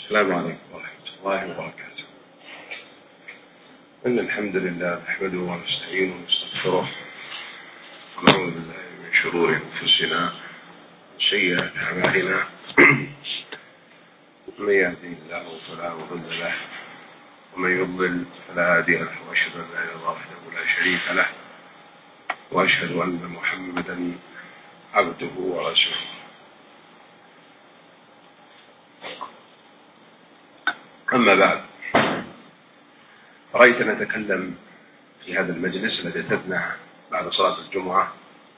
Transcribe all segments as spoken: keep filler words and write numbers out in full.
السلام عليكم ورحمة الله وبركاته. إن الحمد لله نحمده ونستعينه ونستغفره ونعوذ بالله من شرور أنفسنا وسيئات أعمالنا. من يهده الله فلا مضل له ومن يضلل فلا هادي له، وأشهد أن لا إله إلا الله وحده لا شريك له، وأشهد أن محمدا عبده ورسوله. أما بعد، رأيت أن نتكلم في هذا المجلس الذي اعتدنا بعد صلاة الجمعة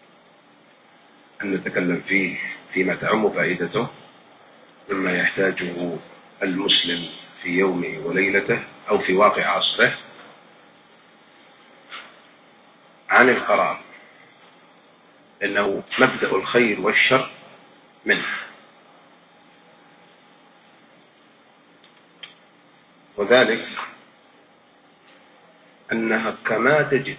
أن نتكلم فيه فيما تعم فائدته مما يحتاجه المسلم في يومه وليلته أو في واقع عصره عن القرار، إنه مبدأ الخير والشر منه. وذلك أنها كما تجد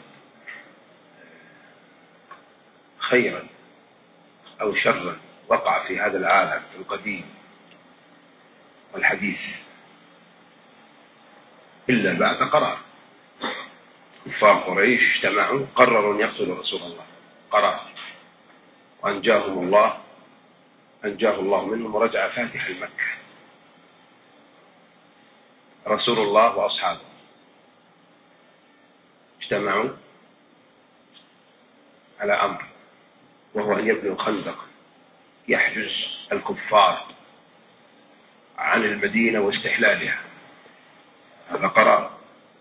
خيرا أو شرا وقع في هذا العالم القديم والحديث إلا بعد قرار. كفار قريش اجتمعوا قرروا أن يقتلوا رسول الله، قرار، وأنجاهم الله أنجاه الله منهم ورجع فاتح المكة رسول الله وأصحابه. اجتمعوا على أمر، وهو أن يبنوا خندق يحجز الكفار عن المدينة واستحلالها. هذا قرار.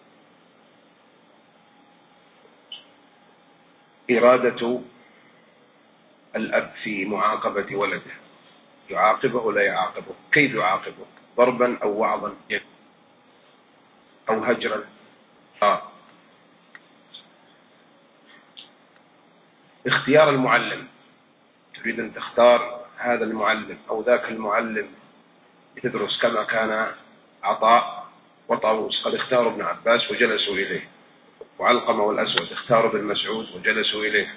إرادة الأب في معاقبة ولده، يعاقبه ولا يعاقبه؟ كيف يعاقبه؟ ضربا أو وعظا أو هجرا؟ آه. اختيار المعلم، تريد أن تختار هذا المعلم أو ذاك المعلم لتدرس، كما كان عطاء وطاووس قد اختاروا ابن عباس وجلسوا إليه، وعلقمة والأسود اختاروا ابن مسعود وجلسوا إليه،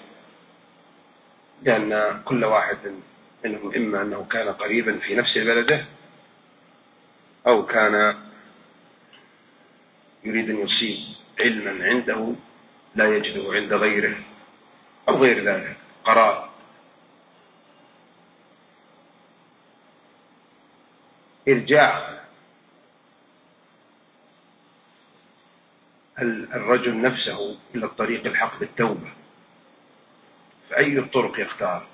لأن كل واحد منهم إما أنه كان قريبا في نفس بلده أو كان يريد أن يصيب علما عنده لا يجده عند غيره أو غير ذلك. قرار. إرجاع الرجل نفسه إلى الطريق الحق بالتوبة، فأي الطرق يختار؟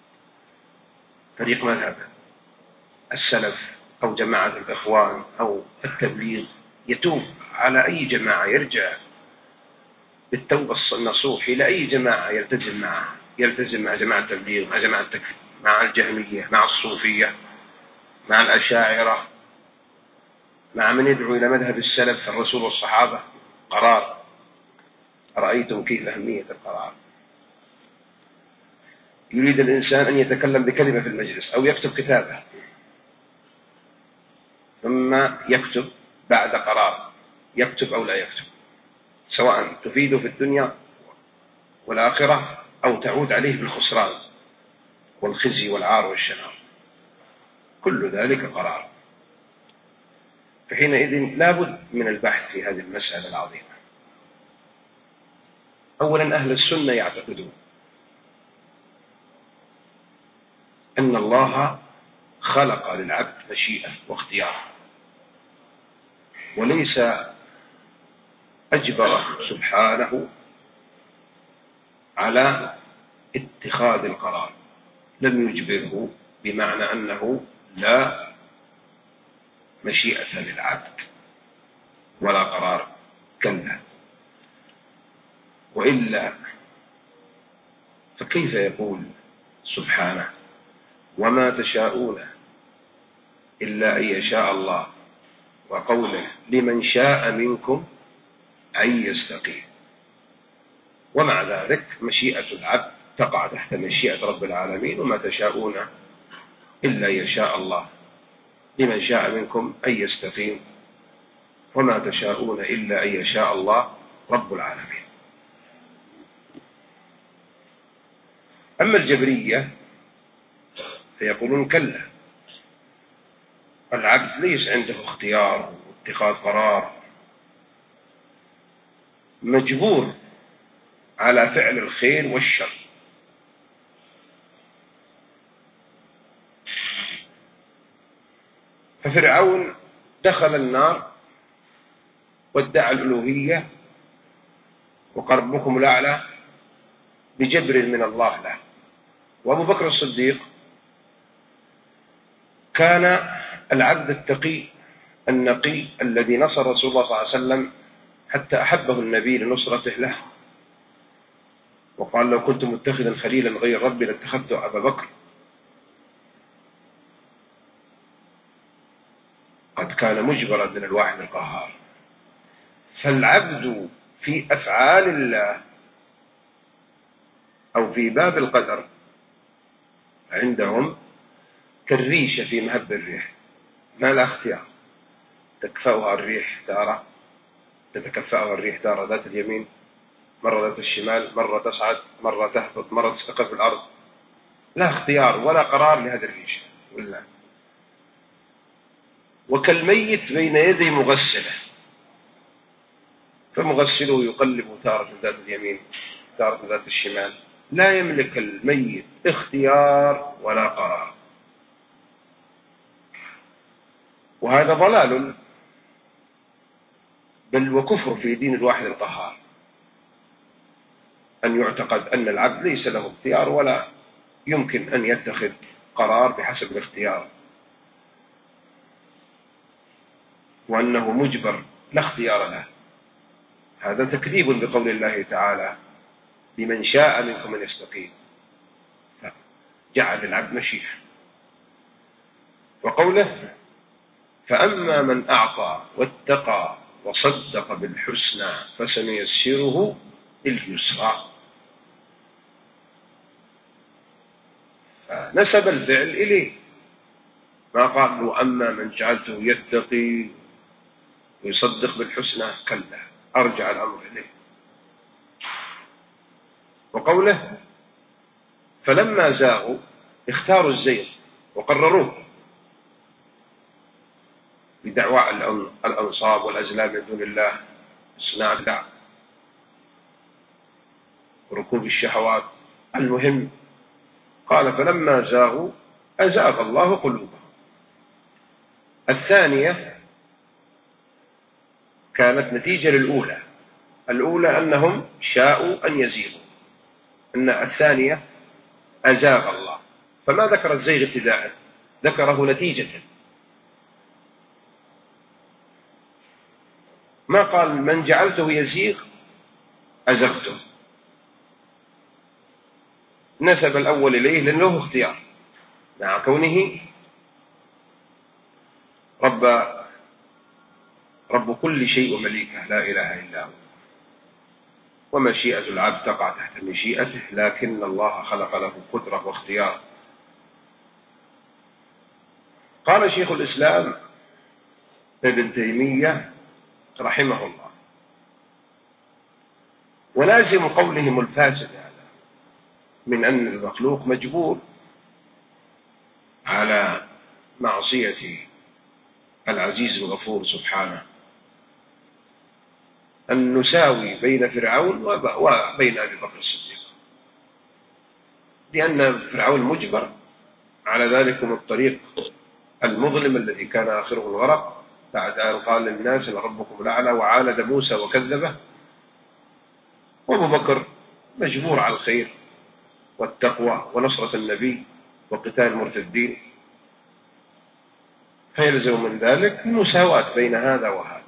طريق مذهب السلف أو جماعة الإخوان أو التبليغ، يتوب على أي جماعة، يرجع بالتوبة النصوح إلى أي جماعة يلتزم معها، يلتزم مع جماعة التبليغ، مع جماعة التكفير، مع الجهمية، مع الصوفية، مع الأشاعرة، مع من يدعو إلى مذهب السلف الرسول والصحابة. قرار. أرأيتم كيف أهمية القرار؟ يريد الإنسان أن يتكلم بكلمة في المجلس أو يكتب كتابة، ثم يكتب بعد قرار، يكتب أو لا يكتب، سواء تفيده في الدنيا والآخرة أو تعود عليه بالخسران والخزي والعار والشنار، كل ذلك قرار. فحينئذ لابد من البحث في هذه المسألة العظيمة. أولا، أهل السنة يعتقدون أن الله خلق للعبد مشيئة واختيار، وليس أجبره سبحانه على اتخاذ القرار، لم يجبره بمعنى أنه لا مشيئة للعبد ولا قرار، كلا. وإلا فكيف يقول سبحانه وما تشاءون إلا أن يشاء الله، وقوله لمن شاء منكم أن يستقيم؟ ومع ذلك مشيئة العبد تقع تحت مشيئة رب العالمين، وما تشاءون إلا أن يشاء الله، لمن شاء منكم أن يستقيم، وما تشاءون إلا أن يشاء الله رب العالمين. أما الجبرية فيقولون كلا، العبد ليس عنده اختيار واتخاذ قرار، مجبور على فعل الخير والشر. ففرعون دخل النار وادعى الألوهية وقال ربكم الأعلى بجبر من الله له. وأبو بكر الصديق كان العبد التقي النقي الذي نصر رسول الله صلى الله عليه وسلم حتى أحبه النبي لنصرته له، وقال لو كنت متخذا خليلا غير ربي لاتخذت أبا بكر. قد كان مجبرا من الواحد القهار. فالعبد في أفعال الله أو في باب القدر عندهم كالريشة في مهب الريح، ما لا اختيار، تكفأها الريح تارة، تتكفأها الريح تارة ذات اليمين، مرة ذات الشمال، مرة تصعد، مرة تهبط، مرة تستقر في الأرض، لا اختيار ولا قرار لهذا الريشة والله. وكالميت بين يدي مغسله، فمغسله يقلب تارة ذات اليمين تارة ذات الشمال، لا يملك الميت اختيار ولا قرار. وهذا ضلال بل وكفر في دين الواحد القهار، أن يعتقد أن العبد ليس له اختيار ولا يمكن أن يتخذ قرار بحسب الاختيار، وأنه مجبر لا اختيار له. هذا تكذيب بقول الله تعالى لمن شاء منكم أن يستقيم، جعل العبد مشيئة. وقوله فأما من أعطى واتقى وصدق بالحسنى فسنيسره لليسرى، فنسب الفعل إليه، ما قال له أما من جعلته يتقي ويصدق بالحسنى، كلا، أرجع الأمر إليه. وقوله فلما زاغوا اختاروا الزيغ وقرروه بدعوى الأنصاب والأزلام من دون الله، صناعة البدع وركوب الشهوات. المهم قال فلما زاغوا أزاغ الله قلوبهم. الثانية كانت نتيجة للأولى، الأولى أنهم شاءوا أن يزيغوا، أن الثانية أزاغ الله، فما ذكر الزيغ ابتداء، ذكره نتيجة. ما قال من جعلته يزيغ أزغته، نسب الأول إليه لأنه اختيار مع كونه رب رب كل شيء ومليكه لا إله إلا هو، ومشيئة العبد تقع تحت مشيئته، لكن الله خلق له قدرة واختيار. قال شيخ الإسلام ابن تيمية رحمه الله ولازم قولهم الفاسد هذا من أن المخلوق مجبور على معصية العزيز الغفور سبحانه، أن نساوي بين فرعون وبين أبي بكر الصديق، لأن فرعون مجبر على ذلك من الطريق المظلم الذي كان آخره الغرق بعد أن قال للناس لربكم الأعلى وعاند موسى وكذبه. وأبو بكر مجبور على الخير والتقوى ونصرة النبي وقتال المرتدين، فيلزم من ذلك المساواة بين هذا وهذا.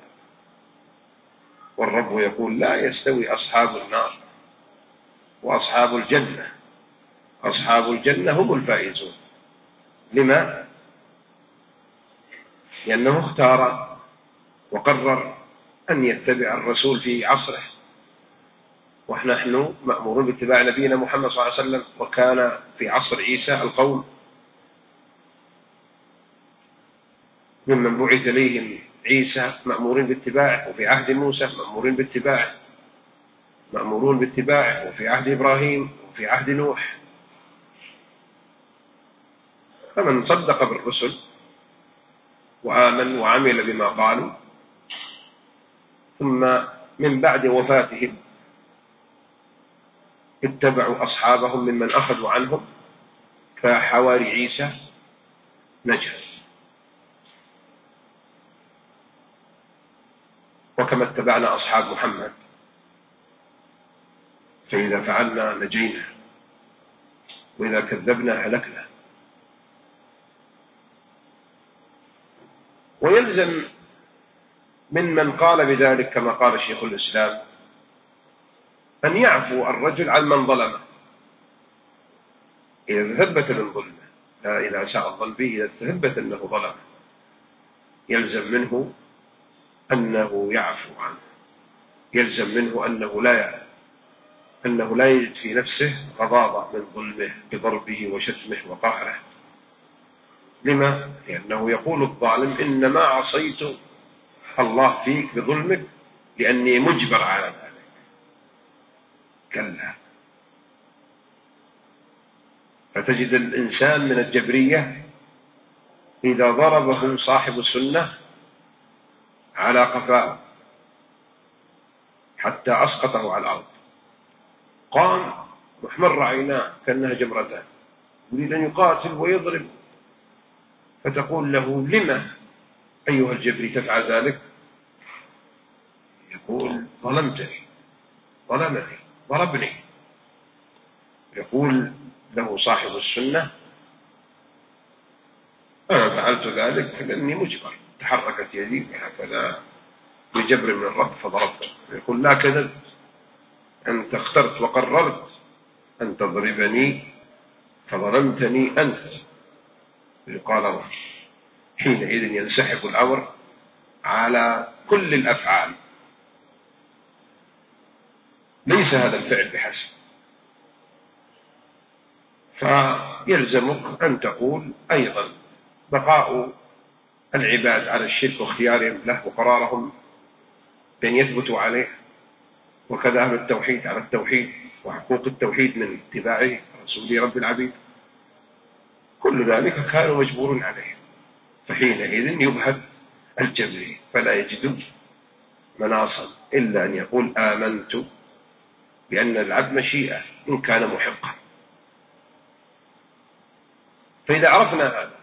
والرب يقول لا يستوي أصحاب النار وأصحاب الجنة، أصحاب الجنة هم الفائزون. لما؟ لأنه اختار وقرر أن يتبع الرسول في عصره، ونحن مأمورون باتباع نبينا محمد صلى الله عليه وسلم. وكان في عصر عيسى القوم ممن بعث إليهم عيسى مأمورين باتباعه، وفي عهد موسى مأمورين باتباعه، مأمورون باتباعه وفي عهد إبراهيم وفي عهد نوح. فمن صدق بالرسل وآمن وعمل بما قالوا، ثم من بعد وفاتهم اتبعوا أصحابهم ممن أخذوا عنهم، فحواري عيسى نجا. وكما اتبعنا أصحاب محمد، فإذا فعلنا نجينا، وإذا كذبنا هلكنا. ويلزم من من قال بذلك كما قال شيخ الإسلام أن يعفو الرجل عن من ظلمه إذا تثبت من ظلمه، لا إذا ساء الظن به، إذا تثبت أنه ظلمه يلزم منه أنه يعفو عنه، يلزم منه أنه لا يعلم أنه لا يجد في نفسه غضاضة من ظلمه بضربه وشتمه وقهره. لما؟ لأنه يقول الظالم إنما عصيت الله فيك بظلمك لأني مجبر على ذلك. كلا. فتجد الإنسان من الجبرية إذا ضربه صاحب السنة على قفاه حتى أسقطه على الأرض، قام محمر عيناه كأنها جمرتان، يريد أن يقاتل ويضرب، فتقول له: لما أيها الجبري تفعل ذلك؟ يقول: ظلمتني، ظلمني، ضربني. يقول له صاحب السنة: أنا فعلت ذلك لأني مجبر، تحركت يدي هكذا بجبر من الرب فضربت. يقول: لا كذبت، أنت اخترت وقررت أن تضربني فظلمتني أنت. يقال حينئذ ينسحب الأمر على كل الأفعال، ليس هذا الفعل بحسب. فيلزمك أن تقول أيضا بقاء العباد على الشرك واختيارهم له وقرارهم بأن يثبتوا عليه، وكذا أهل التوحيد على التوحيد وحقوق التوحيد من اتباعه رسول رب العبيد، كل ذلك كانوا مجبورون عليه. فحينئذ يبهد الجبري فلا يجد مناصا إلا أن يقول: آمنت بأن العبد مشيئة إن كان محقا. فإذا عرفنا هذا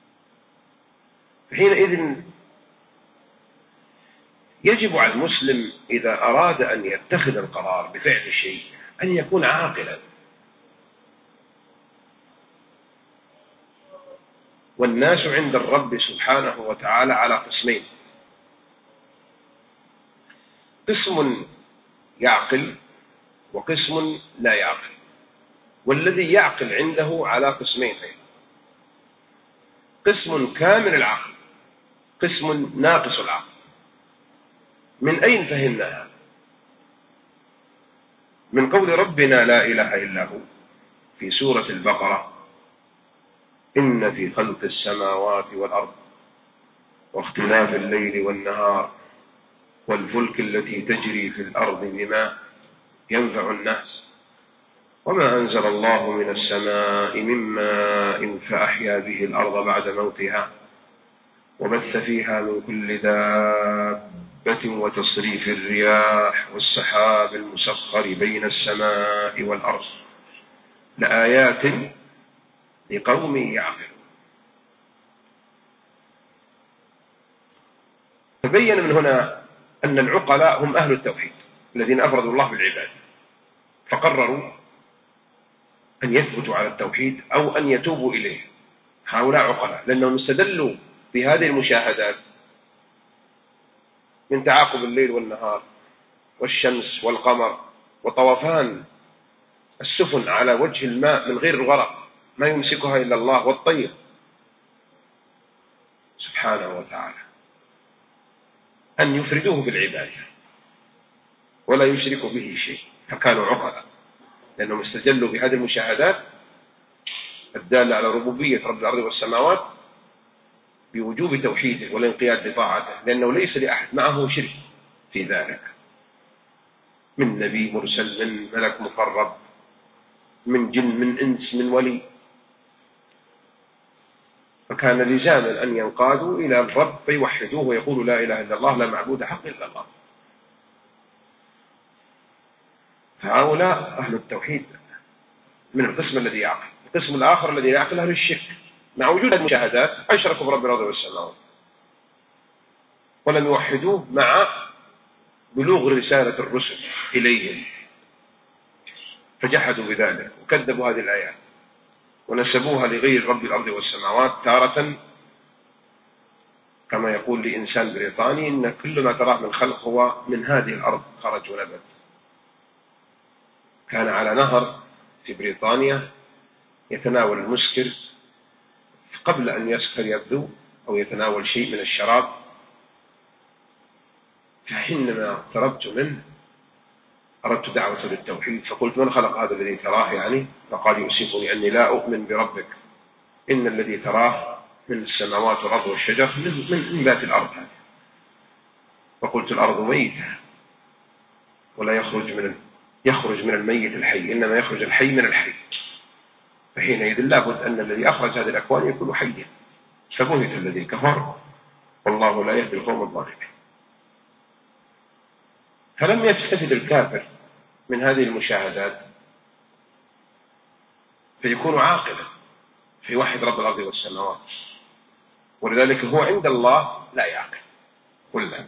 فحينئذ يجب على المسلم إذا أراد أن يتخذ القرار بفعل شيء أن يكون عاقلا. والناس عند الرب سبحانه وتعالى على قسمين: قسم يعقل وقسم لا يعقل. والذي يعقل عنده على قسمين: قسم كامل العقل، قسم ناقص العقل. من أين فهمنا هذا؟ من قول ربنا لا إله إلا هو في سورة البقرة: إن في خلق السماوات والأرض واختلاف الليل والنهار والفلك التي تجري في الأرض بما ينفع الناس وما أنزل الله من السماء من ماء فأحيا به الأرض بعد موتها وبث فيها من كل دابة وتصريف الرياح والسحاب المسخر بين السماء والأرض لآيات لقوم يعقلون. تبين من هنا أن العقلاء هم أهل التوحيد الذين أفردوا الله بالعبادة، فقرروا أن يثبتوا على التوحيد أو أن يتوبوا إليه. هؤلاء عقلاء لأنهم استدلوا بهذه المشاهدات من تعاقب الليل والنهار والشمس والقمر وطوفان السفن على وجه الماء من غير الغرق، ما يمسكها إلا الله، والطير سبحانه وتعالى، أن يفردوه بالعبادة ولا يشركوا به شيء. فكانوا عقلاء لأنهم استدلوا بهذه المشاهدات الدالة على ربوبية رب الأرض والسماوات بوجوب توحيده والانقياد لطاعته، لأنه ليس لأحد معه شرك في ذلك، من نبي مرسل، من ملك مقرب، من جن، من إنس، من ولي. فكان لزاما أن ينقادوا إلى الرب فيوحدوه ويقولوا لا إله إلا الله لا معبود حق إلا الله. فهؤلاء أهل التوحيد من القسم الذي يعقل. القسم الآخر الذي يعقل أهل الشرك، مع وجود المشاهدات أشركوا برب الأرض والسماوات ولم يوحدوه مع بلوغ رسالة الرسل إليهم، فجحدوا بذلك وكذبوا هذه الآيات ونسبوها لغير رب الأرض والسماوات. تارة كما يقول لإنسان بريطاني إن كل ما تراه من خلق هو من هذه الأرض خرج ونبت. كان على نهر في بريطانيا يتناول المسكر قبل أن يسكر يبدو أو يتناول شيء من الشراب، فحينما اقتربت منه أردت دعوة للتوحيد فقلت من خلق هذا الذي تراه يعني؟ فقال يؤسفني أني لا أؤمن بربك، إن الذي تراه من السماوات والأرض والشجر من نبات الأرض هذه. فقلت الأرض ميتة ولا يخرج من يخرج من الميت الحي، إنما يخرج الحي من الحي، فحينئذ لابد أن الذي أخرج هذه الأكوان يكون حيا. فبهت الذي كفر والله لا يهدي القوم الظالمين. فلم يستفد الكافر من هذه المشاهدات فيكون عاقلا في وحد رب الأرض والسماوات، ولذلك هو عند الله لا يعقل كلها.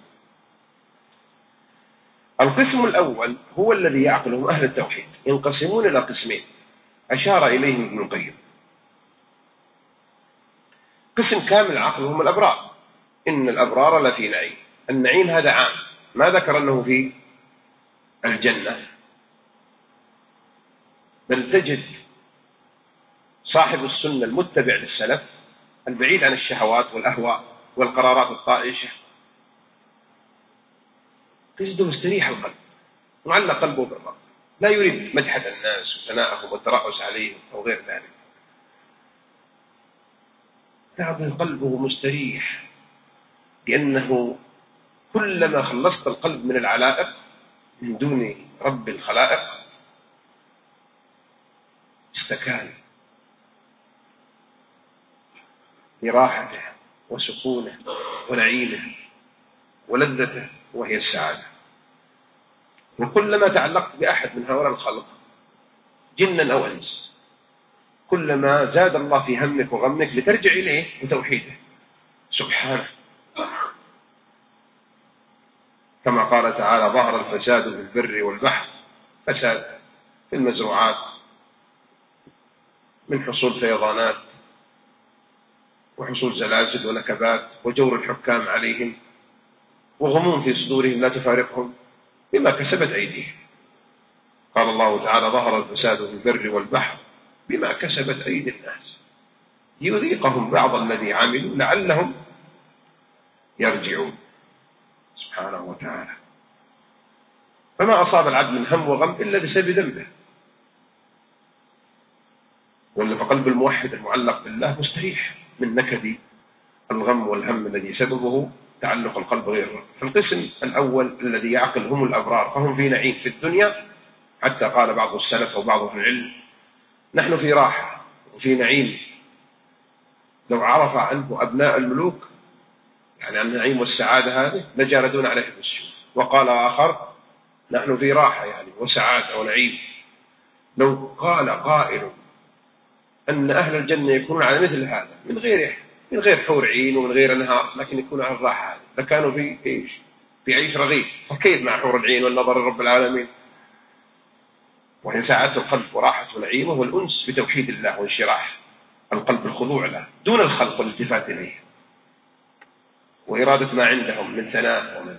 القسم الأول هو الذي يعقلهم أهل التوحيد، ينقسمون إلى قسمين أشار إليهم ابن القيم. قسم كامل عقلهم الأبرار، إن الأبرار لفي نعيم. النعيم هذا عام، ما ذكر أنه في الجنة، بل تجد صاحب السنة المتبع للسلف البعيد عن الشهوات والأهواء والقرارات الطائشة تجده مستريح القلب، معلق قلبه بالرب، لا يريد مدحة الناس وثناءهم والترأس عليهم أو غير ذلك. تعب قلبه مستريح، لأنه كلما خلصت القلب من العلائق من دون رب الخلائق استكان لراحته وسكونه ونعيمه ولذته وهي السعادة. وكلما تعلقت بأحد من هؤلاء الخلق جنا أو إنس كلما زاد الله في همك وغمك لترجع إليه وتوحيده سبحانه، كما قال تعالى ظهر الفساد في البر والبحر، فساد في المزروعات من حصول فيضانات وحصول زلازل ونكبات وجور الحكام عليهم وغموم في صدورهم لا تفارقهم بما كسبت أيديهم. قال الله تعالى ظهر الفساد في البر والبحر بما كسبت أيدي الناس يذيقهم بعض الذي عملوا لعلهم يرجعون سبحانه وتعالى. فما أصاب العبد من هم وغم إلا بسبب ذنبه، ولا فقلب الموحد المعلق بالله مستريح من نكد الغم والهم الذي سببه تعلق القلب غيره. فالقسم الأول الذي يعقل هم الأبرار، فهم في نعيم في الدنيا، حتى قال بعض السلف وبعض أهل العلم نحن في راحة وفي نعيم لو عرف عنه أبناء الملوك، يعني عن النعيم والسعادة هذه لجالدون عليه بالسيوف. وقال آخر نحن في راحة يعني وسعادة ونعيم لو قال قائل أن أهل الجنة يكونون على مثل هذا من غير من غير حور عين ومن غير أنهار، لكن يكونوا على الراحة هذه لكانوا في إيش؟ في عيش رغيف. فكيف مع حور العين والنظر لرب العالمين؟ وهي سعادة القلب وراحة ونعيمه والأنس بتوحيد الله وانشراح القلب الخضوع له دون الخلق والالتفات إليه وإرادة ما عندهم من ثناء ومن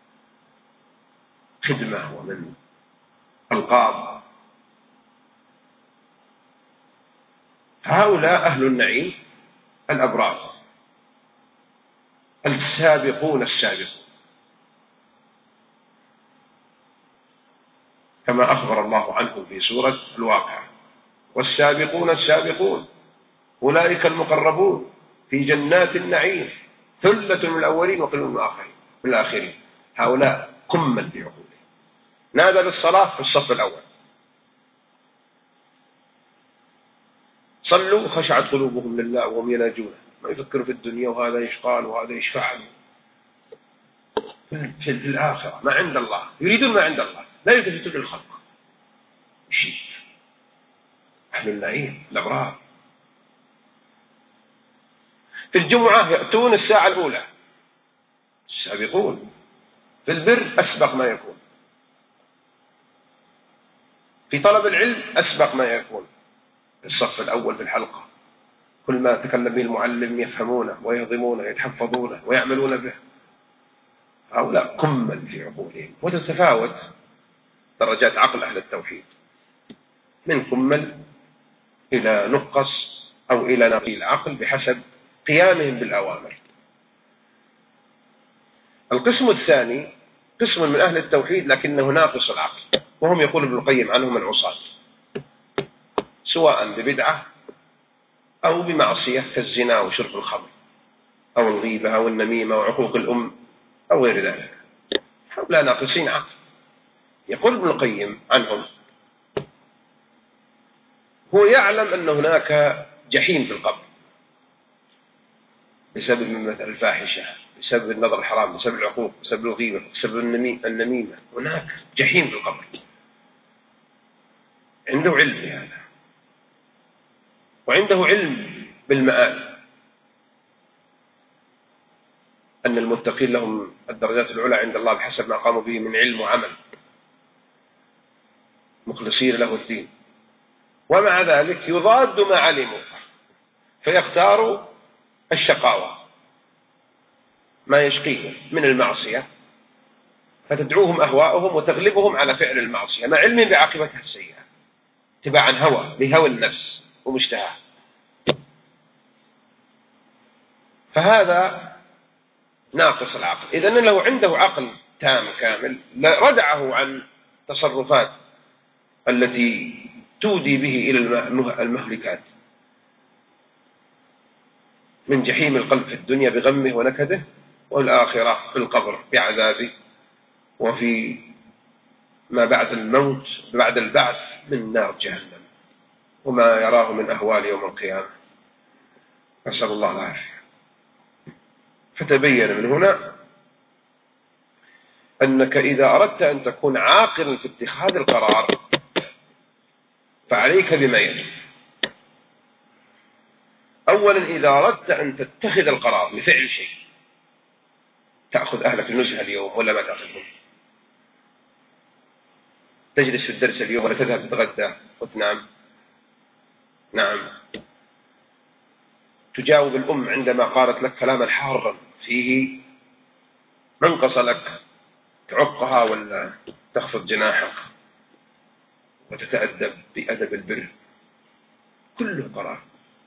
خدمة ومن ألقاب. هؤلاء أهل النعيم الأبرار السابقون السابقون، كما أخبر الله عنهم في سورة الواقعة والسابقون السابقون أولئك المقربون في جنات النعيم ثلة من الأولين وقليل من الآخرين من الآخرين. هؤلاء قمة بعقولهم. نادى للصلاة في الصف الأول، صلوا خشعت قلوبهم لله وهم يناجون ما يفكر في الدنيا وهذا يشقال وهذا يشفع في الآخرة ما عند الله، يريدون ما عند الله، لا يلتفتون للخلق. شيء أهل النعيم الأبرار في الجمعة يأتون الساعة الأولى، السابقون في البر أسبق ما يكون، في طلب العلم أسبق ما يكون، في الصف الأول في الحلقة، كل ما تكلم به المعلم يفهمونه ويهضمونه ويتحفظونه ويعملون به. هؤلاء كمل في عقولهم، وتتفاوت درجات عقل أهل التوحيد من كمل إلى نقص أو إلى نقيل عقل بحسب قيامهم بالأوامر. القسم الثاني قسم من أهل التوحيد لكنه ناقص العقل، وهم يقول ابن القيم عنهم العصاة، سواء ببدعة أو بمعصية كالزنا وشرب الخمر أو الغيبة أو النميمة وعقوق الأم أو غير ذلك. هؤلاء ناقصين عقل. يقول ابن القيم عنهم: هو يعلم أن هناك جحيم في القبر بسبب مثل الفاحشة، بسبب النظر الحرام، بسبب العقوق، بسبب الغيبة، بسبب النميمة، هناك جحيم في القبر. عنده علم بهذا، وعنده علم بالمآل، أن المتقين لهم الدرجات العلى عند الله بحسب ما قاموا به من علم وعمل، مخلصين له الدين. ومع ذلك يضاد ما علموا فيختاروا الشقاوة، ما يشقيهم من المعصية، فتدعوهم أهواؤهم وتغلبهم على فعل المعصية مع علم بعاقبتها السيئة، اتباعا هوى لهوى النفس ومشتهى. فهذا ناقص العقل. إذن لو عنده عقل تام كامل لردعه عن تصرفات التي تودي به إلى المهلكات، من جحيم القلب في الدنيا بغمه ونكده، والآخرة في القبر بعذابه، وفي ما بعد الموت بعد البعث من نار جهنم، وما يراه من أهوال يوم القيامة، نسأل الله العافية. فتبين من هنا أنك إذا أردت أن تكون عاقلا في اتخاذ القرار فعليك بما يلي. أولا، إذا أردت أن تتخذ القرار لفعل شيء، تأخذ أهلك النزهة اليوم ولا ما تأخذهم؟ تجلس في الدرس اليوم ولا تذهب تتغدى وتنام؟ نعم. تجاوب الأم عندما قالت لك كلاما حارا فيه منقص لك، تعقها ولا تخفض جناحك وتتأدب بأدب البر؟ كله قرار.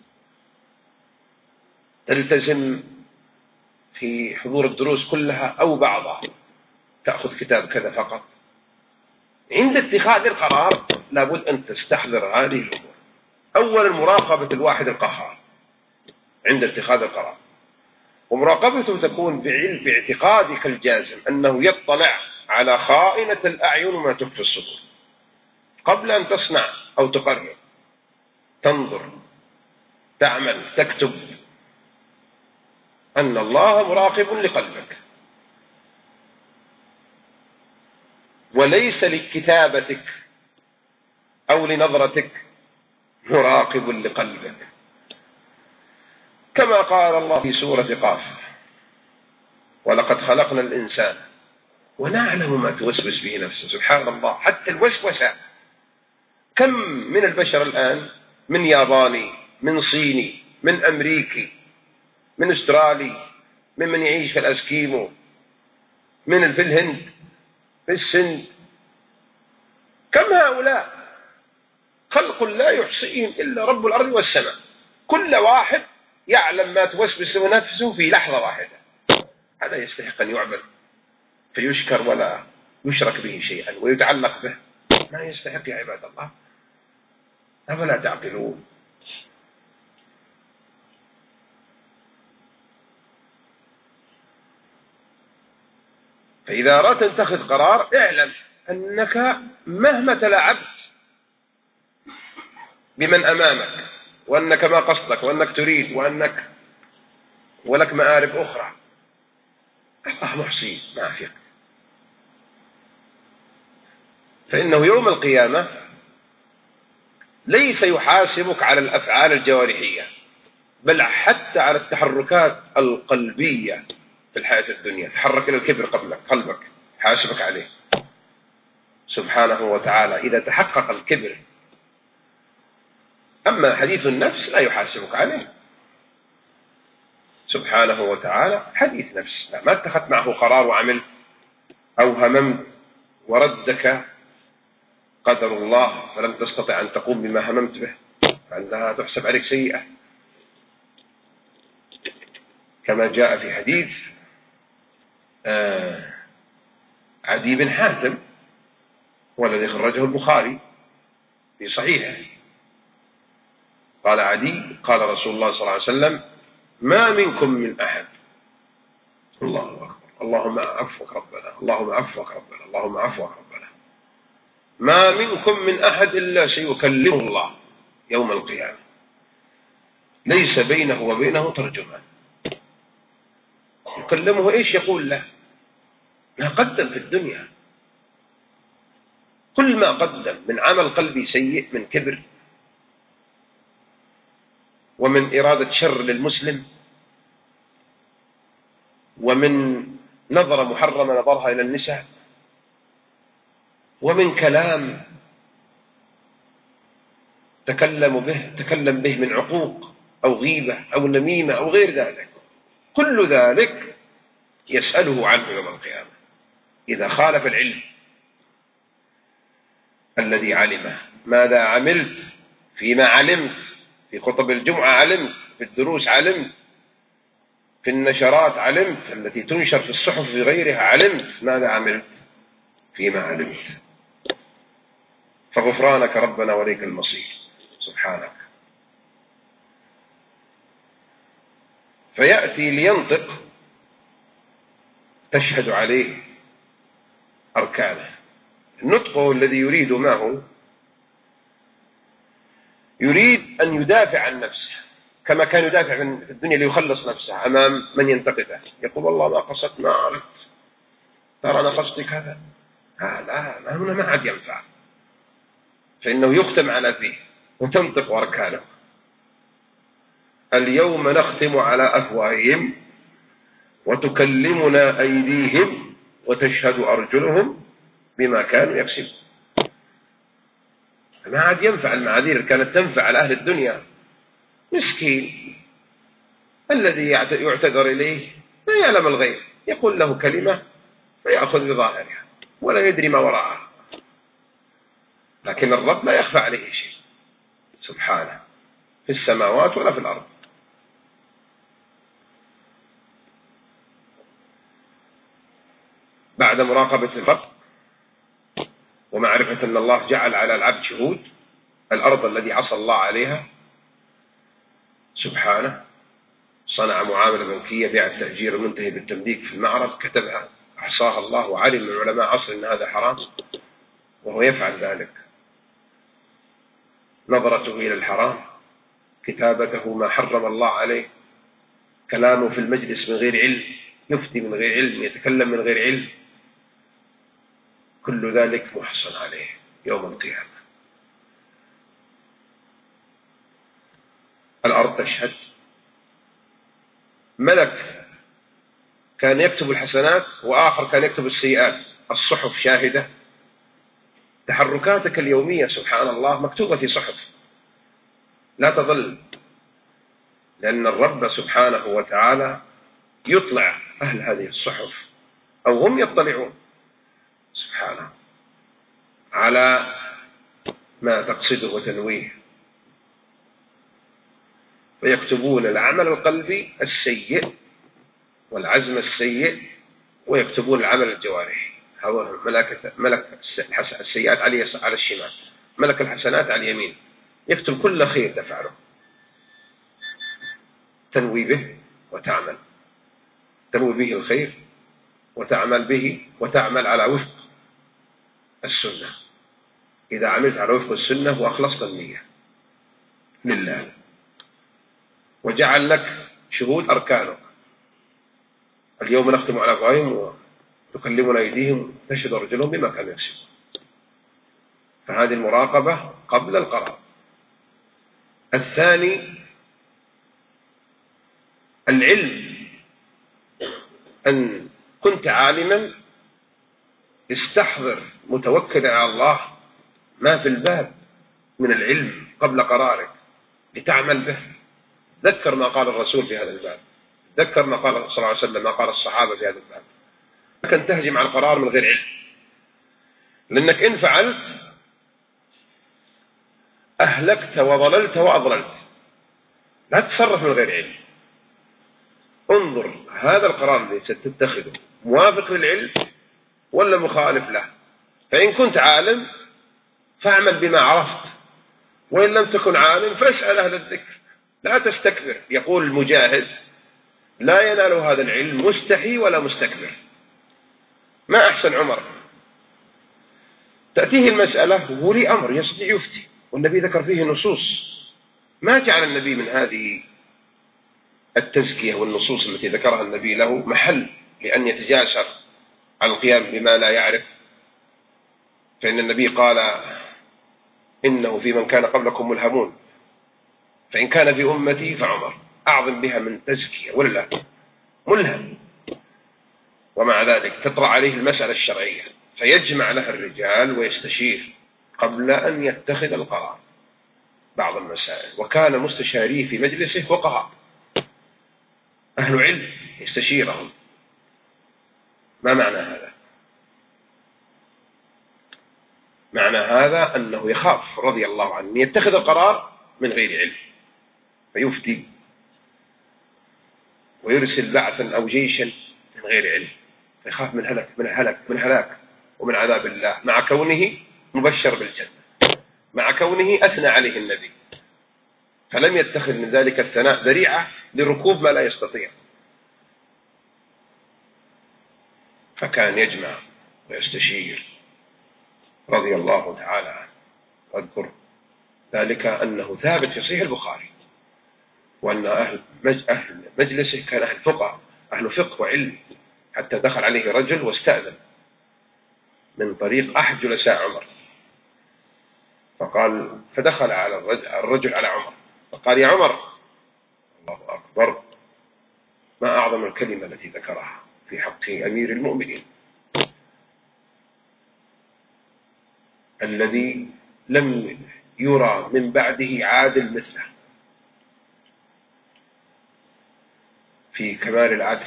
تلتزم في حضور الدروس كلها أو بعضها، تأخذ كتاب كذا فقط. عند اتخاذ القرار لابد أن تستحضر هذه الأمور. أولا، مراقبة الواحد القهار عند اتخاذ القرار، ومراقبته تكون بعلم باعتقادك الجازم أنه يطلع على خائنة الأعين وما تخفي الصدور قبل أن تصنع أو تقرر. تنظر، تعمل، تكتب، أن الله مراقب لقلبك، وليس لكتابتك أو لنظرتك، مراقب لقلبك. كما قال الله في سورة قاف: ولقد خلقنا الإنسان ونعلم ما توسوس به نفسه. سبحان الله، حتى الوسوسة. كم من البشر الآن من ياباني، من صيني، من أمريكي، من أسترالي، ممن يعيش في الأسكيمو، من في الهند، في السند، كم هؤلاء خلق لا يحصيهم إلا رب الأرض والسماء. كل واحد يعلم ما توسوس نفسه في لحظة واحدة. هذا يستحق أن يعبد فيشكر ولا يشرك به شيئا ويتعلق به؟ ما يستحق يا عباد الله. أفلا تعقلون؟ فإذا أردت أن تأخذ قرار اعلم أنك مهما تلاعبت بمن أمامك، وأنك ما قصدك، وأنك تريد، وأنك ولك مآرب أخرى، الله محصي ما فيك. فإنه يوم القيامة ليس يحاسبك على الأفعال الجوارحية، بل حتى على التحركات القلبية في الحياة الدنيا. تحرك إلى الكبر قبلك قلبك حاسبك عليه سبحانه وتعالى إذا تحقق الكبر. أما حديث النفس لا يحاسبك عليه سبحانه وتعالى، حديث نفس لا، ما اتخذت معه قرار وعملت أو هممت وردك قدر الله فلم تستطع أن تقوم بما هممت به، فإنها تحسب عليك سيئة، كما جاء في حديث آه عدي بن حاتم والذي خرجه البخاري في صحيحه. قال عدي قال رسول الله صلى الله عليه وسلم: ما منكم من أحد، الله أكبر، اللهم عفوك ربنا، اللهم عفوك ربنا، اللهم عفوك ربنا، ما منكم من أحد إلا سيكلمه الله يوم القيامة ليس بينه وبينه ترجمان. يكلمه إيش يقول له؟ ما قدم في الدنيا، كل ما قدم من عمل قلبي سيء، من كبر ومن إرادة شر للمسلم ومن نظرة محرمة نظرها إلى النساء ومن كلام تكلم به تكلم به من عقوق أو غيبة أو نميمة أو غير ذلك، كل ذلك يسأله عنه يوم القيامة إذا خالف العلم الذي علمه. ماذا عملت فيما علمت؟ في خطب الجمعة علمت، في الدروس علمت، في النشرات علمت التي تنشر في الصحف في غيرها علمت. ماذا عملت فيما علمت؟ فغفرانك ربنا وليك المصير سبحانك. فيأتي لينطق تشهد عليه أركانه. النطق الذي يريد ما هو؟ يريد أن يدافع عن نفسه كما كان يدافع في الدنيا ليخلص نفسه أمام من ينتقده، يقول والله ما قصدت، ما عرفت، ترى أنا قصدي كذا. لا لا ما هنا ما عاد ينفع، فإنه يختم على فيه وتنطق أركانه. اليوم نختم على أفواههم وتكلمنا أيديهم وتشهد أرجلهم بما كانوا يكسبون. ما عاد ينفع المعاذير كانت تنفع على أهل الدنيا. مسكين الذي يعتذر إليه لا يعلم الغيب، يقول له كلمة فيأخذ بظاهرها ولا يدري ما وراءها، لكن الرب لا يخفى عليه شيء سبحانه في السماوات ولا في الأرض. بعد مراقبة الرب ومعرفة أن الله جعل على العبد شهود، الأرض الذي عصى الله عليها سبحانه صنع معاملة بنكية، بيع التأجير المنتهي بالتمليك في المعرض، كتبها أحصاها الله، وعلم من علماء عصر أن هذا حرام وهو يفعل ذلك. نظرته إلى الحرام، كتابته ما حرم الله عليه، كلامه في المجلس من غير علم، يفتي من غير علم، يتكلم من غير علم، كل ذلك محصن عليه يوم القيامة. الأرض تشهد، ملك كان يكتب الحسنات وآخر كان يكتب السيئات، الصحف شاهدة، تحركاتك اليومية سبحان الله مكتوبة في صحف لا تضل، لأن الرب سبحانه وتعالى يطلع أهل هذه الصحف أو هم يطلعون سبحانه على ما تقصده وتنويه، فيكتبون العمل القلبي السيء والعزم السيء، ويكتبون العمل الجوارحي. هو ملك ملك السيئات على الشمال، ملك الحسنات على اليمين، يكتب كل خير تفعله، تنوي به وتعمل، تنوي به الخير وتعمل به، وتعمل على وفق السنة. إذا عملت على وفق السنة وأخلصت النية لله، وجعل لك شهود أركانك اليوم نختم على أفواههم وتكلمنا أيديهم تشهد أرجلهم بما كانوا يكسبون. فهذه المراقبة قبل القرار. الثاني العلم، أن كنت عالما استحضر متوكلا على الله ما في الباب من العلم قبل قرارك لتعمل به. ذكر ما قال الرسول في هذا الباب، ذكر ما قال صلى الله عليه وسلم، ما قال الصحابة في هذا الباب. لكن تهجم على القرار من غير علم، لأنك إن فعلت أهلكت وضللت وأضللت. لا تتصرف من غير علم. انظر هذا القرار الذي ستتخذه موافق للعلم ولا مخالف له. فإن كنت عالم فاعمل بما عرفت، وإن لم تكن عالم فاسأل أهل الذكر. لا تستكبر. يقول المجاهد لا ينال هذا العلم مستحي ولا مستكبر. ما أحسن عمر تأتيه المسألة ولي أمر يستطيع يفتي، والنبي ذكر فيه نصوص. ما جعل النبي من هذه التزكية والنصوص التي ذكرها النبي له محل لأن يتجاسر عن القيام بما لا يعرف. فإن النبي قال إنه في من كان قبلكم ملهمون، فإن كان في أمتي فعمر أعظم بها من تزكية ولا ملهم. ومع ذلك تطرأ عليه المسألة الشرعية فيجمع لها الرجال ويستشير قبل أن يتخذ القرار بعض المسائل. وكان مستشاريه في مجلسه فقهاء أهل علم يستشيرهم. ما معنى هذا؟ معنى هذا أنه يخاف رضي الله عنه أن يتخذ القرار من غير علم فيفتي ويرسل بعثا أو جيشا من غير علم، فيخاف من هلك من هلك من هلاك ومن عذاب الله، مع كونه مبشر بالجنة، مع كونه أثنى عليه النبي، فلم يتخذ من ذلك الثناء ذريعة لركوب ما لا يستطيع. فكان يجمع ويستشير رضي الله تعالى عنه. واذكر ذلك أنه ثابت في صحيح البخاري، وأن أهل مجلسه كان أهل فقه أهل فقه وعلم، حتى دخل عليه رجل واستأذن من طريق أحد جلساء عمر، فقال فدخل على الرجل على عمر فقال يا عمر الله أكبر، ما أعظم الكلمة التي ذكرها في حق أمير المؤمنين الذي لم يرى من بعده عادل مثله في كمال العدل،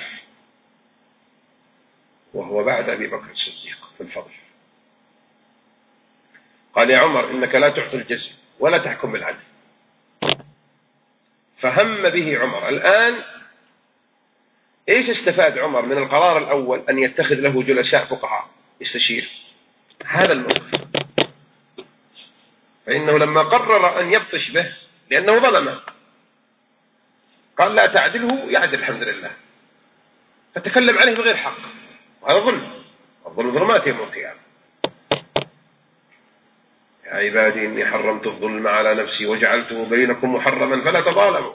وهو بعد أبي بكر الصديق في الفضل. قال يا عمر إنك لا تعطي الجزء ولا تحكم بالعدل. فهم به عمر. الآن إيش استفاد عمر من القرار الأول أن يتخذ له جلساء فقهاء يستشير؟ هذا الموقف. فإنه لما قرر أن يبطش به لأنه ظلمه قال لا تعدله يعدل الحمد لله، فتكلم عليه بغير حق، وهذا ظلم. الظلم ظلمات يوم القيامة. يا عبادي إني حرمت الظلم على نفسي وجعلته بينكم محرما فلا تظالموا.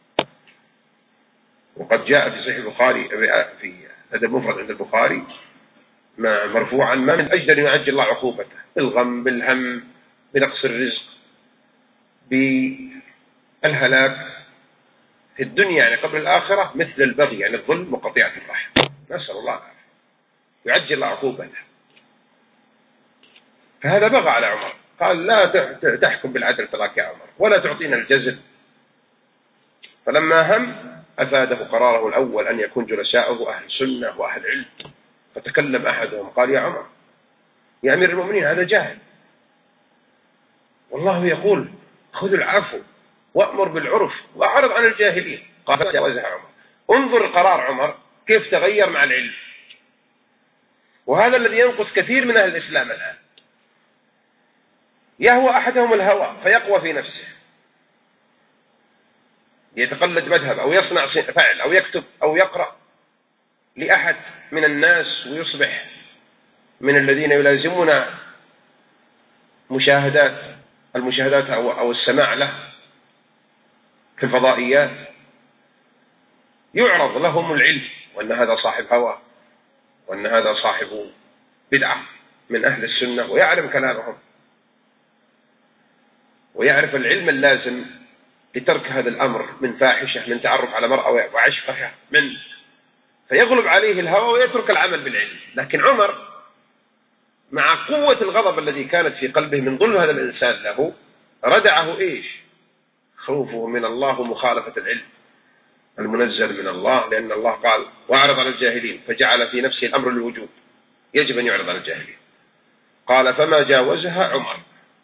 وقد جاء في صحيح البخاري في هذا المفرد عند البخاري مرفوعا ما من أجل أن يعجل الله عقوبته بالغم بالهم بنقص الرزق بالهلاك في الدنيا يعني قبل الآخرة مثل البغي يعني الظلم وقطيعة الرحم. نسأل الله العافية. يعجل الله عقوبته. فهذا بغى على عمر، قال لا تحكم بالعدل تراك يا عمر ولا تعطينا الجزل. فلما هم أفاده قراره الأول أن يكون جلساؤه أهل سنة وأهل علم. فتكلم أحدهم قال يا عمر يا أمير المؤمنين هذا جاهل، والله يقول خذ العفو وأمر بالعرف وأعرض عن الجاهلين. قال فجاوزها عمر. انظر قرار عمر كيف تغير مع العلم. وهذا الذي ينقص كثير من أهل الإسلام الآن. يهوى أحدهم الهوى فيقوى في نفسه يتقلد مذهب أو يصنع فعل أو يكتب أو يقرأ لأحد من الناس ويصبح من الذين يلازمون مشاهدات المشاهدات أو, أو السماع له في الفضائيات. يعرض لهم العلم وأن هذا صاحب هوى، وأن هذا صاحب بدعة من أهل السنة، ويعلم كلامهم ويعرف العلم اللازم لترك هذا الأمر من فاحشة، من تعرف على مرأة وعشقها، من فيغلب عليه الهوى ويترك العمل بالعلم. لكن عمر مع قوة الغضب الذي كانت في قلبه من ظلم هذا الإنسان له ردعه إيش؟ خوفه من الله ومخالفة العلم المنزل من الله، لأن الله قال وأعرض على الجاهلين، فجعل في نفسه الأمر للوجوب، يجب أن يعرض على الجاهلين. قال فما جاوزها عمر،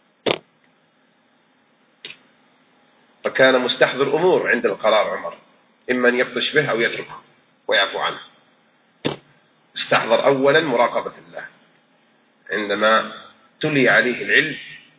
فكان مستحضر أمور عند القرار عمر، إما أن يبطش به أو يتركه ويعفو عنه. استحضر أولا مراقبة الله عندما تلي عليه العلم،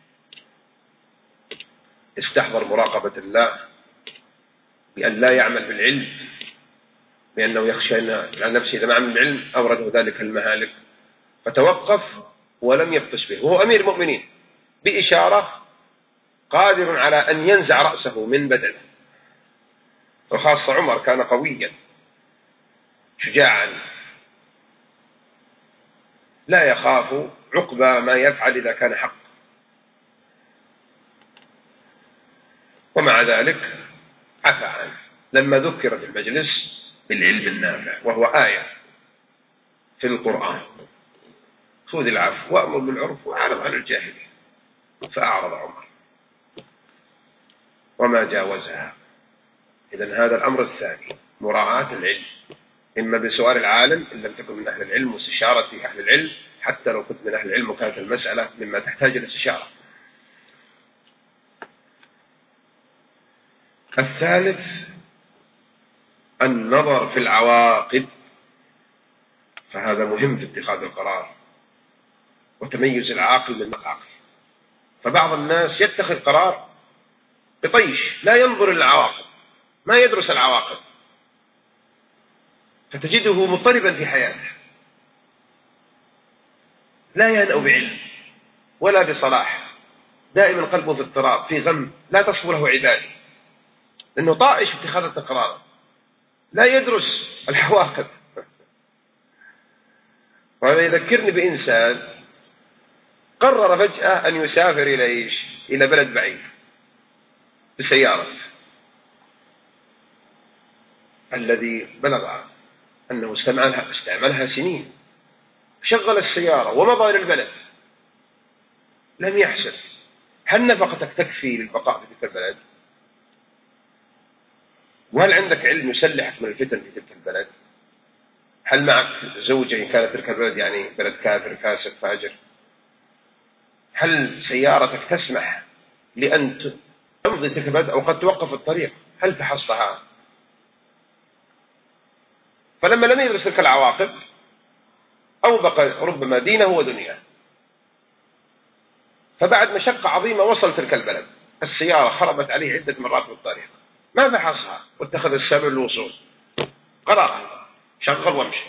استحضر مراقبة الله بأن لا يعمل بالعلم، لأنه يخشى أن على نفسه إذا ما عمل بالعلم أورده ذلك المهالك، فتوقف ولم يبطش به، وهو أمير المؤمنين بإشارة قادر على أن ينزع رأسه من بدنه. وخاصة عمر كان قويا شجاعا لا يخاف عقبى ما يفعل إذا كان حق. ومع ذلك عفى عنه لما ذكر في المجلس بالعلم النافع، وهو آية في القرآن: خذ العفو وأمر بالعرف وأعرض عن الجاهلين. فأعرض عمر وما جاوزها. إذن هذا الأمر الثاني مراعاة العلم، إما بسؤال العالم إن لم تكن من أهل العلم، واستشارة أهل العلم حتى لو كنت من أهل العلم وكانت المسألة مما تحتاج إلى استشارة. الثالث النظر في العواقب، فهذا مهم في اتخاذ القرار وتميز العاقل من العاقل. فبعض الناس يتخذ قرار بطيش لا ينظر للعواقب، ما يدرس العواقب، فتجده مضطربا في حياته، لا ينأ بعلم ولا بصلاح، دائما قلبه في اضطراب، في غم، لا تصفو له عباده، لأنه طائش في اتخاذ القرار، لا يدرس العواقب. وهذا يذكرني بإنسان قرر فجأة أن يسافر إلى إيش؟ إلى بلد بعيد بسيارة. الذي بلغ أنه استعملها, استعملها سنين، شغل السيارة ومضى إلى البلد، لم يحسب هل نفقتك تكفي للبقاء في تلك البلد؟ وهل عندك علم يسلحك من الفتن في تلك البلد؟ هل معك زوجة إن كانت تلك البلد يعني بلد كافر فاسق فاجر؟ هل سيارتك تسمح لأن تمضي تلك البلد أو قد توقف الطريق؟ هل فحصتها؟ فلما لم يدرس تلك العواقب أوبق ربما دينه ودنياه. فبعد مشقة عظيمة وصل تلك البلد، السيارة خربت عليه عدة مرات بالطريق، ما فحصها واتخذ السبب للوصول، قرار شغل وامشي.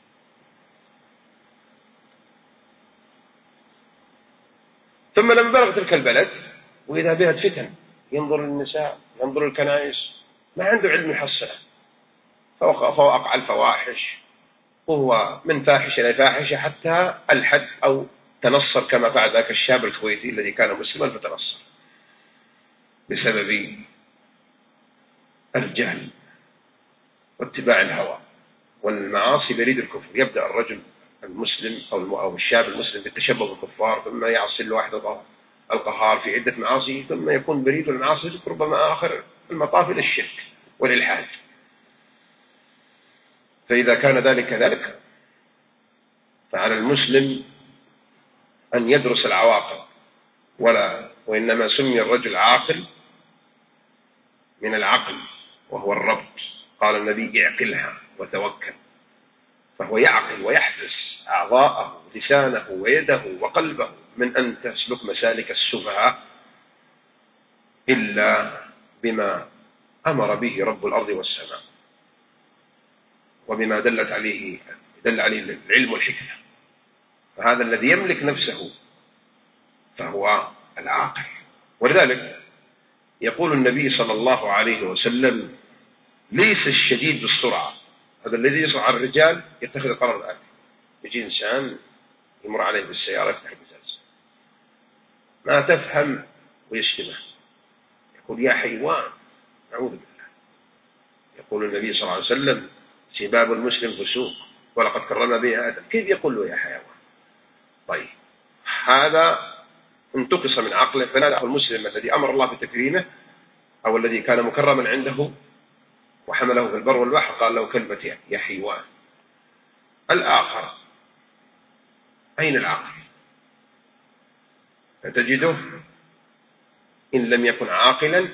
ثم لما بلغ تلك البلد وإذا بها فتن، ينظر للنساء، ينظر للكنائس، ما عنده علم يحصله، فوقع الفواحش، وهو من فاحشة إلى فاحشة حتى الحد، أو تنصر كما فعل ذاك الشاب الكويتي الذي كان مسلما فتنصر بسبب الجهل واتباع الهوى والمعاصي بريد الكفر. يبدأ الرجل المسلم أو الشاب المسلم بالتشبه بالكفار، ثم يعصي الواحد القهار في عدة معاصي، ثم يكون بريد المعاصي ربما آخر المطاف إلى الشرك والإلحاد. فإذا كان ذلك كذلك فعلى المسلم أن يدرس العواقب، ولا وإنما سمي الرجل عاقل من العقل وهو الربط. قال النبي اعقلها وتوكل، فهو يعقل ويحبس أعضاءه لسانه ويده وقلبه من أن تسلك مسالك السفهاء إلا بما أمر به رب الأرض والسماء، وبما دلت عليه دل عليه العلم والحكمة. فهذا الذي يملك نفسه فهو العاقل. ولذلك يقول النبي صلى الله عليه وسلم: ليس الشديد بالسرعة هذا الذي يصنع على الرجال يتخذ القرار الآتي: يجي إنسان يمر عليه بالسيارة يفتح البزاز، ما تفهم ويشتمه، يقول يا حيوان، نعوذ بالله. يقول النبي صلى الله عليه وسلم: سباب المسلم فسوق ولقد كرمنا به آدم. كيف يقول له يا حيوان؟ طيب هذا انتقص من عقله، فنادى المسلم الذي أمر الله بتكريمه أو الذي كان مكرما عنده وحمله في البر والبحر قال له كلمة يا حيوان. الآخر أين العقل؟ فتجده إن لم يكن عاقلا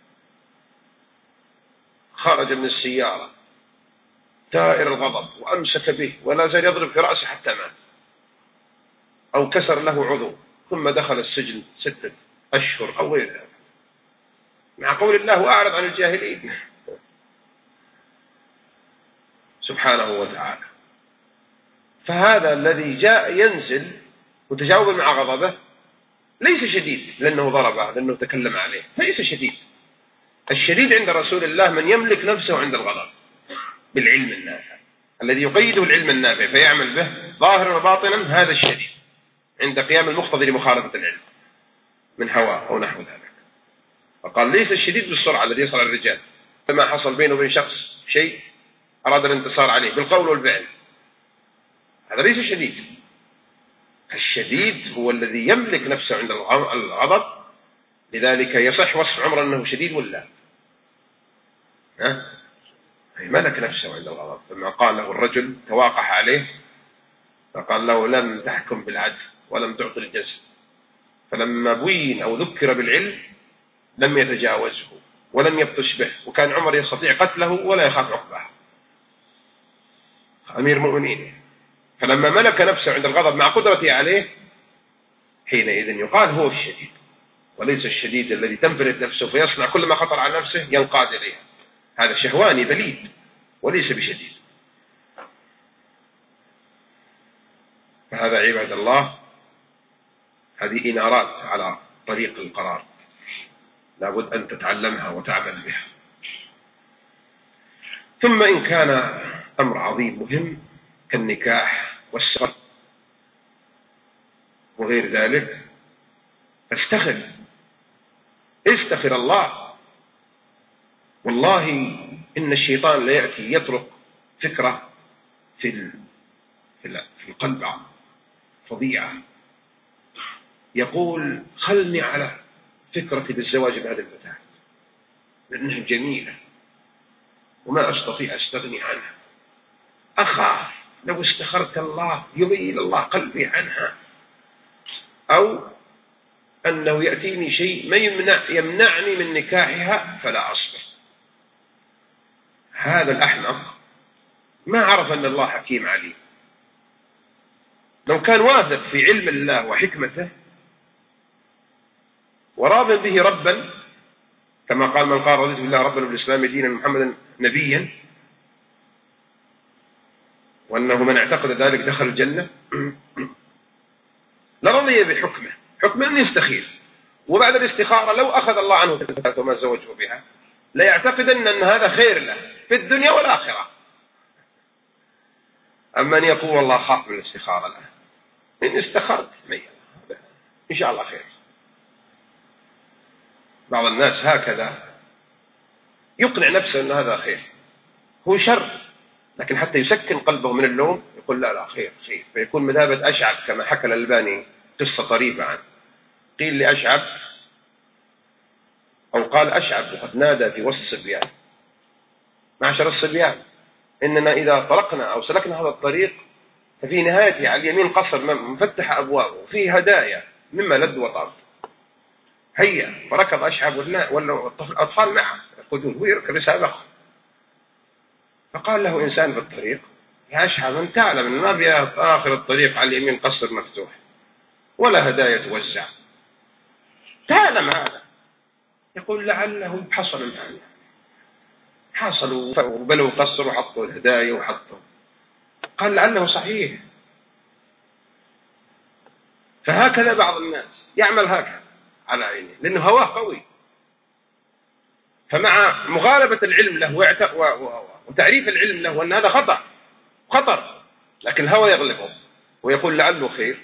خرج من السيارة ثائر الغضب وأمسك به ولا زال يضرب في رأسه حتى مات، أو كسر له عضو ثم دخل السجن ستة أشهر أو غير ذلك، مع قول الله: وأعرض عن الجاهلين سبحانه وتعالى. فهذا الذي جاء ينزل متجاوبا مع غضبه ليس شديد لأنه ضربه، لأنه تكلم عليه، ليس شديد. الشديد عند رسول الله من يملك نفسه عند الغضب بالعلم النافع، الذي يقيده العلم النافع فيعمل به ظاهرا وباطنا، هذا الشديد عند قيام المقتضي لمخالفة العلم من هوى أو نحو ذلك. فقال: ليس الشديد بالسرعة الذي يصل على الرجال، لما حصل بينه وبين شخص شيء أراد الانتصار عليه بالقول والفعل، هذا ليس شديد. الشديد هو الذي يملك نفسه عند الغضب، لذلك يصح وصف عمر أنه شديد ولا ها؟ ملك نفسه عند الغضب. لما قال له الرجل تواقح عليه فقال له: لم تحكم بالعدل ولم تعطي الجزم، فلما بين أو ذكر بالعلم لم يتجاوزه ولم يبطش به، وكان عمر يستطيع قتله ولا يخاف عقبه، أمير المؤمنين. فلما ملك نفسه عند الغضب مع قدرته عليه حينئذ يقال هو الشديد، وليس الشديد الذي تنفرد نفسه فيصنع كل ما خطر على نفسه ينقاد إليها، هذا شهواني بليد وليس بشديد. فهذا عباد الله هذه إنارات على طريق القرار، لابد أن تتعلمها وتعمل بها. ثم إن كان أمر عظيم مهم كالنكاح والسفر وغير ذلك فاستخر استخر الله. والله إن الشيطان لا يأتي يترك فكرة في في القلب فظيعة، يقول: خلني على فكرتي بالزواج بهذه الفتاة لأنها جميلة وما أستطيع أستغني عنها، أخاف لو استخرت الله يميل الله قلبي عنها، أو أنه يأتيني شيء ما يمنع يمنعني من نكاحها فلا أصبر. هذا الأحمق ما عرف أن الله حكيم عليم. لو كان واثق في علم الله وحكمته وراض به ربا، كما قال: من قال رضيت بالله ربا وبالإسلام دينا محمدا نبيا، وأنه من اعتقد ذلك دخل الجنة، لرضي بحكمه، حكمه أن يستخير، وبعد الاستخارة لو أخذ الله عنه تلك وما زوجه بها لا يعتقدن أن هذا خير له في الدنيا والآخرة. أما أن يقول والله خاف من الاستخارة له، إن استخرت إن شاء الله خير. بعض الناس هكذا يقنع نفسه أن هذا خير، هو شر، لكن حتى يسكن قلبه من اللوم يقول لا لا خير خير، فيكون مثابة أشعب كما حكى الألباني قصة طريفة عنه. قيل لأشعب أو قال أشعب وقد نادى في وسط الصبيان: معشر الصبيان، إننا إذا طرقنا أو سلكنا هذا الطريق ففي نهايته على اليمين قصر مفتح أبوابه وفيه هدايا مما لذ وطاب، هيا. فركض أشعب والأطفال معه يقودون، هو يركب يسابقه. فقال له إنسان في الطريق: يا أشعب، أنت تعلم أن ما في آخر الطريق على اليمين قصر مفتوح ولا هدايا توزع، تعلم هذا. يقول: لعله حصل معنا، حصلوا وبلوا قصروا وحطوا الهدايا وحطوا. قال: لعله صحيح. فهكذا بعض الناس يعمل هكذا على عينه لأنه هواه قوي، فمع مغالبة العلم له وتعريف العلم له أن هذا خطأ خطر، لكن الهوى يغلبه ويقول لعله خير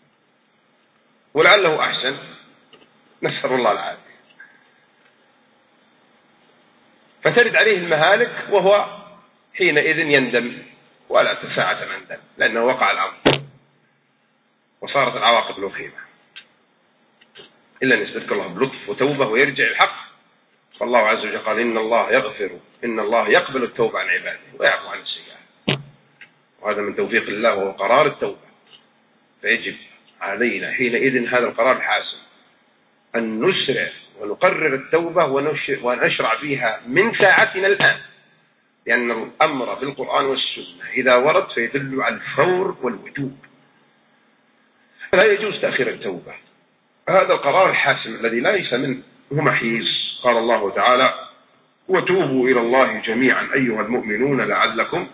ولعله أحسن، نسأل الله العافية. فترد عليه المهالك وهو حينئذ يندم ولا تساعة مندم، لأنه وقع الأمر وصارت العواقب له خيمة، إلا أن يستذكر الله بلطف وتوبة ويرجع الحق. فالله عز وجل قال إن الله يغفر إن الله يقبل التوبة عن عباده ويعفو عن السيئات، وهذا من توفيق الله وهو قرار التوبة. فيجب علينا حينئذ هذا القرار الحاسم أن نسرع ونقرر التوبة ونشرع فيها من ساعتنا الآن، لأن الأمر بالقرآن والسنة إذا ورد فيدل على الفور والوجوب، فلا يجوز تأخير التوبة. هذا القرار الحاسم الذي ليس منه محيص. قال الله تعالى وتوبوا إلى الله جميعا أيها المؤمنون لعلكم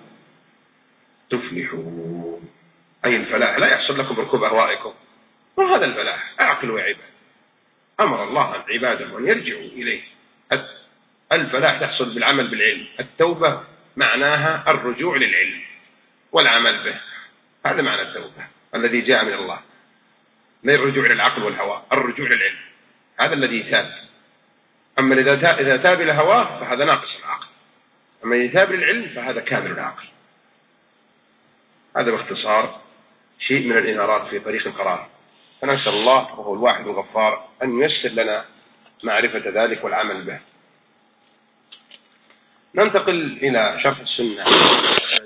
تفلحون، أي الفلاح لا يحصل لكم بركوب أهوائكم، وهذا الفلاح أعقل وعباد. أمر الله عباده أن يرجعوا إليه. الفلاح تحصل بالعمل بالعلم، التوبة معناها الرجوع للعلم والعمل به، هذا معنى التوبة الذي جاء من الله، لا الرجوع للعقل والهوى، الرجوع للعلم، هذا الذي تاب. أما إذا تاب إلى هواه فهذا ناقص العقل، أما إذا تاب للعلم فهذا كامل العقل. هذا باختصار شيء من الإنارات في طريق القرار، فنسأل الله وهو الواحد الغفار أن ييسر لنا معرفة ذلك والعمل به. ننتقل إلى شرح السنة.